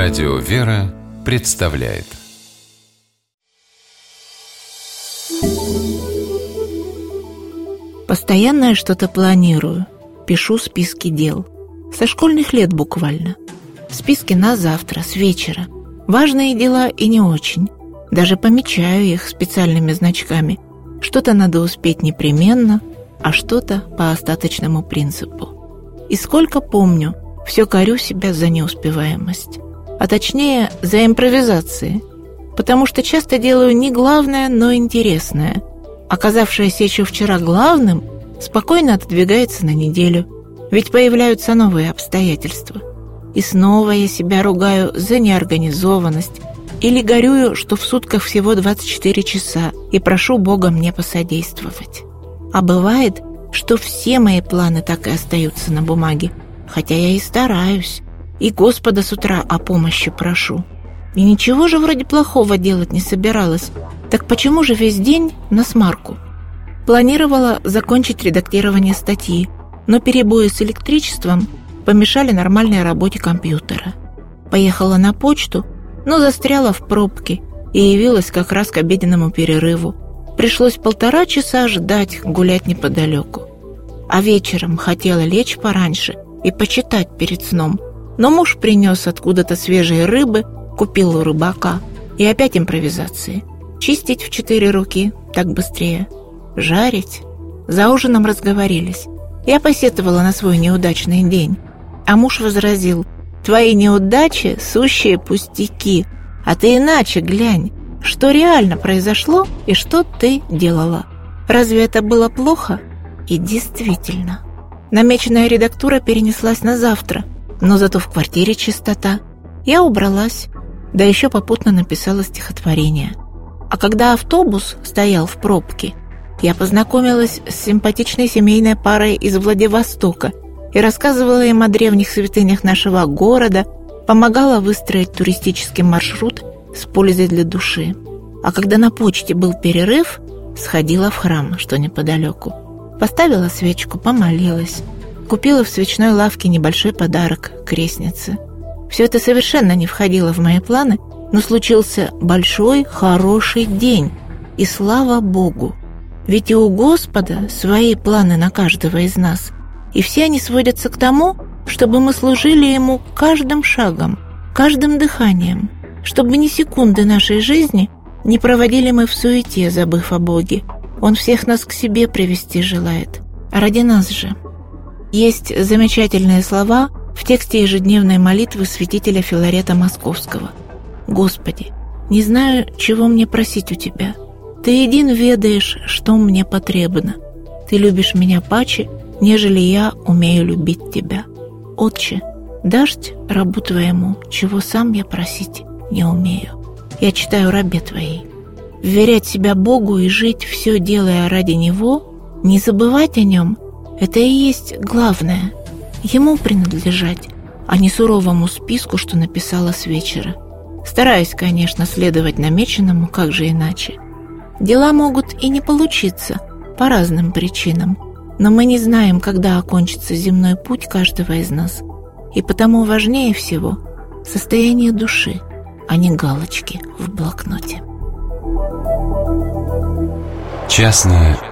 Радио «Вера» представляет. Постоянно я что-то планирую, пишу списки дел. Со школьных лет буквально. Списки на завтра, с вечера. Важные дела и не очень. Даже помечаю их специальными значками. Что-то надо успеть непременно, а что-то по остаточному принципу. И сколько помню, все корю себя за неуспеваемость. А точнее, за импровизации. Потому что часто делаю не главное, но интересное. Оказавшееся еще вчера главным, спокойно отодвигается на неделю. Ведь появляются новые обстоятельства. И снова я себя ругаю за неорганизованность или горюю, что в сутках всего 24 часа, и прошу Бога мне посодействовать. А бывает, что все мои планы так и остаются на бумаге, хотя я и стараюсь, и Господа с утра о помощи прошу. И ничего же вроде плохого делать не собиралась, так почему же весь день насмарку? Планировала закончить редактирование статьи, но перебои с электричеством помешали нормальной работе компьютера. Поехала на почту, но застряла в пробке и явилась как раз к обеденному перерыву. Пришлось 1,5 часа ждать, гулять неподалеку. А вечером хотела лечь пораньше и почитать перед сном, но муж принес откуда-то свежие рыбы, купил у рыбака, и опять импровизации. Чистить в 4 руки, так быстрее. Жарить. За ужином разговорились. Я посетовала на свой неудачный день, а муж возразил: «Твои неудачи – сущие пустяки, а ты иначе глянь, что реально произошло и что ты делала. Разве это было плохо?» И действительно, намеченная редактура перенеслась на завтра, но зато в квартире чистота. Я убралась, да еще попутно написала стихотворение. А когда автобус стоял в пробке, я познакомилась с симпатичной семейной парой из Владивостока и рассказывала им о древних святынях нашего города, помогала выстроить туристический маршрут с пользой для души. А когда на почте был перерыв, сходила в храм, что неподалеку. Поставила свечку, помолилась. Купила в свечной лавке небольшой подарок – крестнице. Все это совершенно не входило в мои планы, но случился большой, хороший день. И слава Богу! Ведь и у Господа свои планы на каждого из нас. И все они сводятся к тому, чтобы мы служили Ему каждым шагом, каждым дыханием, чтобы ни секунды нашей жизни не проводили мы в суете, забыв о Боге. Он всех нас к себе привести желает. Ради нас же. Есть замечательные слова в тексте ежедневной молитвы святителя Филарета Московского. «Господи, не знаю, чего мне просить у Тебя. Ты един ведаешь, что мне потребно. Ты любишь меня паче, нежели я умею любить Тебя. Отче, дашь рабу Твоему, чего сам я просить не умею. Я читаю рабе Твоей. Вверять себя Богу и жить, все делая ради Него, не забывать о Нем – это и есть главное. Ему принадлежать, а не суровому списку, что написала с вечера. Стараюсь, конечно, следовать намеченному, как же иначе. Дела могут и не получиться по разным причинам, но мы не знаем, когда окончится земной путь каждого из нас, и потому важнее всего состояние души, а не галочки в блокноте. Частное